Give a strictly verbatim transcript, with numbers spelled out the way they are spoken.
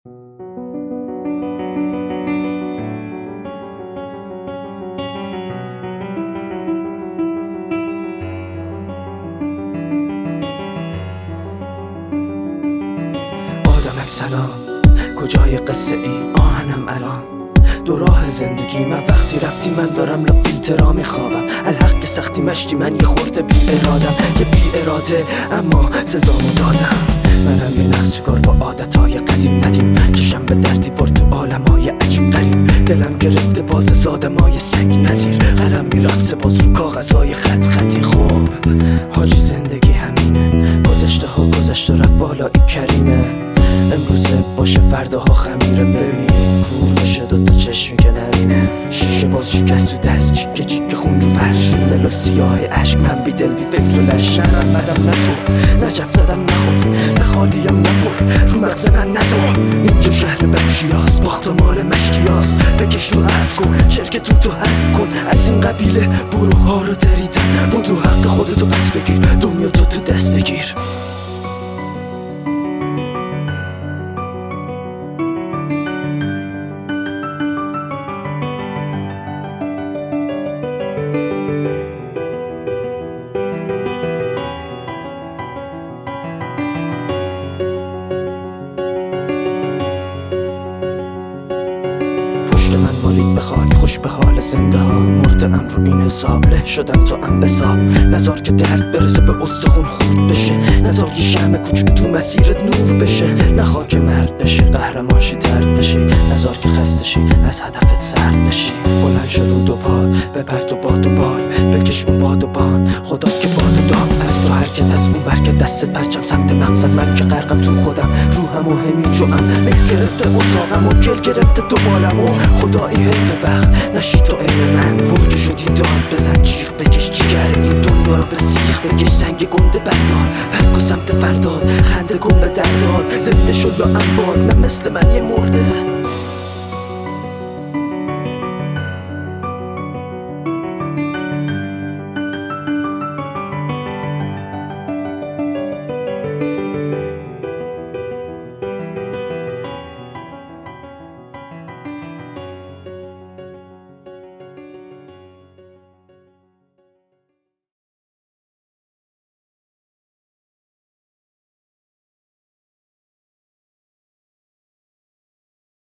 سلام، کجای قصه ای آهنم الان؟ دو راه زندگی من وقتی رفتی من دارم لا فیلترا میخوابم. الحق سختی مشتی من یه خورده بی ارادم، یه بی اراده اما سزامو دادم. منم یه نقشکار با عادتهای قدیم ندیم، چشم به در دیوار تو عالمای عجیب غریب. دلم گرفته باز زادمای سگ نظیر، قلم میرقصه باز رو کاغذهای خط خطی. خوب حاجی زندگی همینه، گذشته ها گذشته رفت بالا این کریمه. امروزه باشه فرداها خمیره، ببین کور بشه دوتا چشمی که نبینه. شیشه باز شکست تو دست، چیکه چیکه خون رو فرش، ملو سیاه عشق. من بی دل بی فکر و لشنم بدم نتو، نجف زدم نخور، نخالیم نپر، رو مغز من نزار. اینجا شهر بخشیاست، باخت مال مشکیاست. بکش رو عرض کن، شرکتون تو حذف کن. از این قبیله بروها رو دریدن، بودو حق خودتو پس بگیر، دنیا تو تو دست بگیر. مالید به خاک، خوش به حال زنده ها. مردم رو این حساب، له شدم تو انبساب. نزار که درد برسه به استخون خورد بشه، نزار یه شمع کوچیک تو مسیرت نور بشه. نخوا که مرد بشی، قهرمانشی ترد بشی. نزار که خسته شی، از هدفت سرد بشی. بلند شو رو دو پا، بپر تو باد و بال، بکش اون باد و بان. خدا که باد و دام از تو حرکت، از اون برکت دستت پرچم سمت مقصد. من که غرقم تو خودم، روحم و همین جوام. مه گرفته اتاقم و گل گرفته تو بالم و خدایی حیف وقت نشی تو این من. برج شدی داد بزن جیغ بکش، جیگر این دنیا رو به سیخ بکش. سنگ گنده بردار، برگ و سمت فردار، خنده کن به دردار. زنده شد یا انبار، نه مثل من یه مرده.